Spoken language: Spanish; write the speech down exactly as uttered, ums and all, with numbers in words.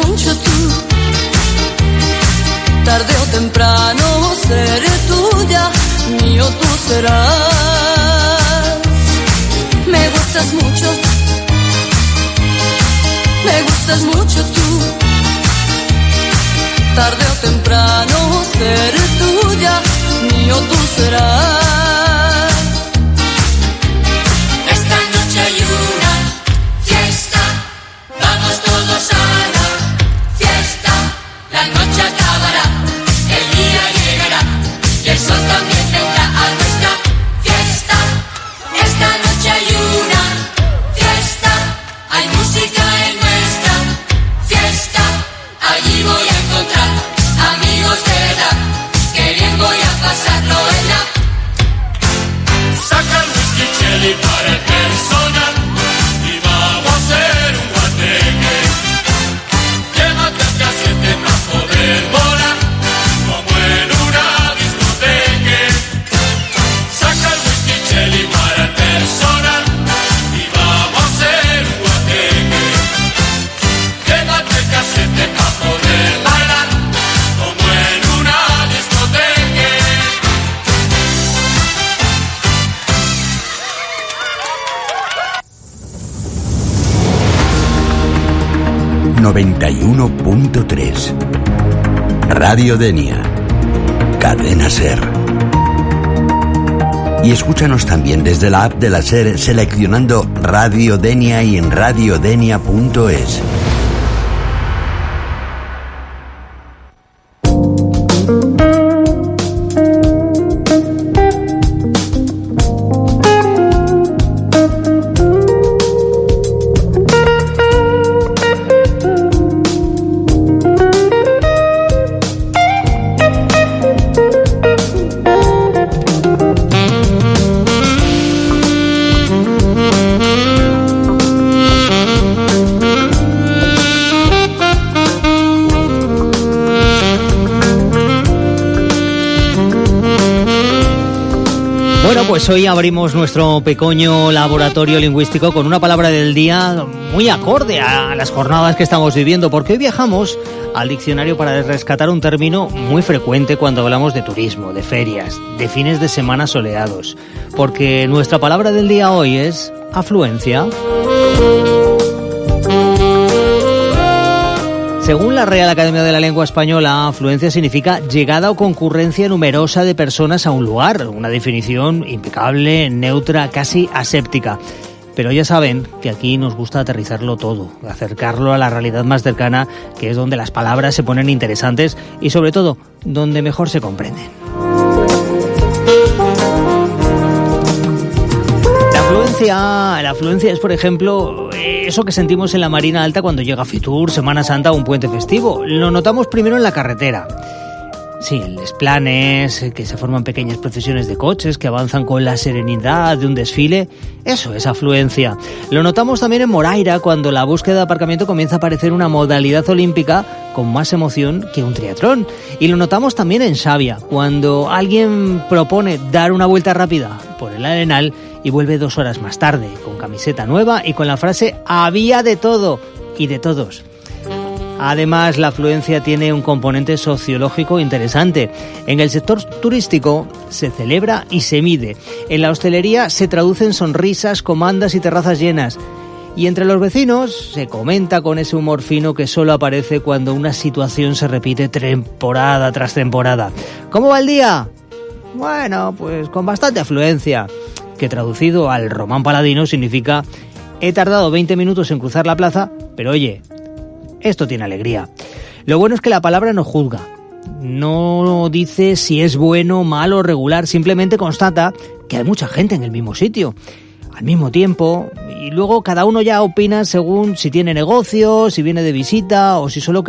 mucho tú. Tarde o temprano seré tuya, mío tú serás. Me gustas mucho, me gustas mucho tú. Tarde o temprano seré tuya, mío tú serás. Esta noche hay una fiesta, vamos todos a la fiesta. La noche acabará, el día llegará y el sol también vendrá a nuestra fiesta. Esta noche hay una fiesta, hay música en nuestra fiesta. Allí voy a encontrar amigos de verdad, que bien voy a pasarlo en la. Saca el whisky cheli para el personal y vamos a hacer un guateque. Llévate el casete para poder volar como en una discoteca. Saca el whisky cheli para el personal y vamos a hacer un guateque. Llévate el casete para poder bailar como en una discoteca. noventa y uno punto tres Radio Denia, Cadena Ser. Y escúchanos también desde la app de la Ser seleccionando Radio Denia y en radiodenia punto es. Pues hoy abrimos nuestro pequeño laboratorio lingüístico con una palabra del día muy acorde a las jornadas que estamos viviendo, porque hoy viajamos al diccionario para rescatar un término muy frecuente cuando hablamos de turismo, de ferias, de fines de semana soleados, porque nuestra palabra del día hoy es afluencia. Según la Real Academia de la Lengua Española, afluencia significa llegada o concurrencia numerosa de personas a un lugar. Una definición impecable, neutra, casi aséptica. Pero ya saben que aquí nos gusta aterrizarlo todo, acercarlo a la realidad más cercana, que es donde las palabras se ponen interesantes y, sobre todo, donde mejor se comprenden. La afluencia es, por ejemplo, eso que sentimos en la Marina Alta cuando llega Fitur, Semana Santa o un puente festivo. Lo notamos primero en la carretera. Sí, en desplanes, que se forman pequeñas procesiones de coches que avanzan con la serenidad de un desfile. Eso es afluencia. Lo notamos también en Moraira, cuando la búsqueda de aparcamiento comienza a parecer una modalidad olímpica con más emoción que un triatlón. Y lo notamos también en Xavia, cuando alguien propone dar una vuelta rápida por el Arenal y vuelve dos horas más tarde, con camiseta nueva y con la frase «había de todo» y de todos. Además, la afluencia tiene un componente sociológico interesante. En el sector turístico se celebra y se mide. En la hostelería se traducen sonrisas, comandas y terrazas llenas. Y entre los vecinos se comenta con ese humor fino que solo aparece cuando una situación se repite temporada tras temporada. ¿Cómo va el día? Bueno, pues con bastante afluencia, que traducido al román paladino significa he tardado veinte minutos en cruzar la plaza, pero oye, esto tiene alegría. Lo bueno es que la palabra no juzga, no dice si es bueno, malo o regular, simplemente constata que hay mucha gente en el mismo sitio, al mismo tiempo, y luego cada uno ya opina según si tiene negocio, si viene de visita o si solo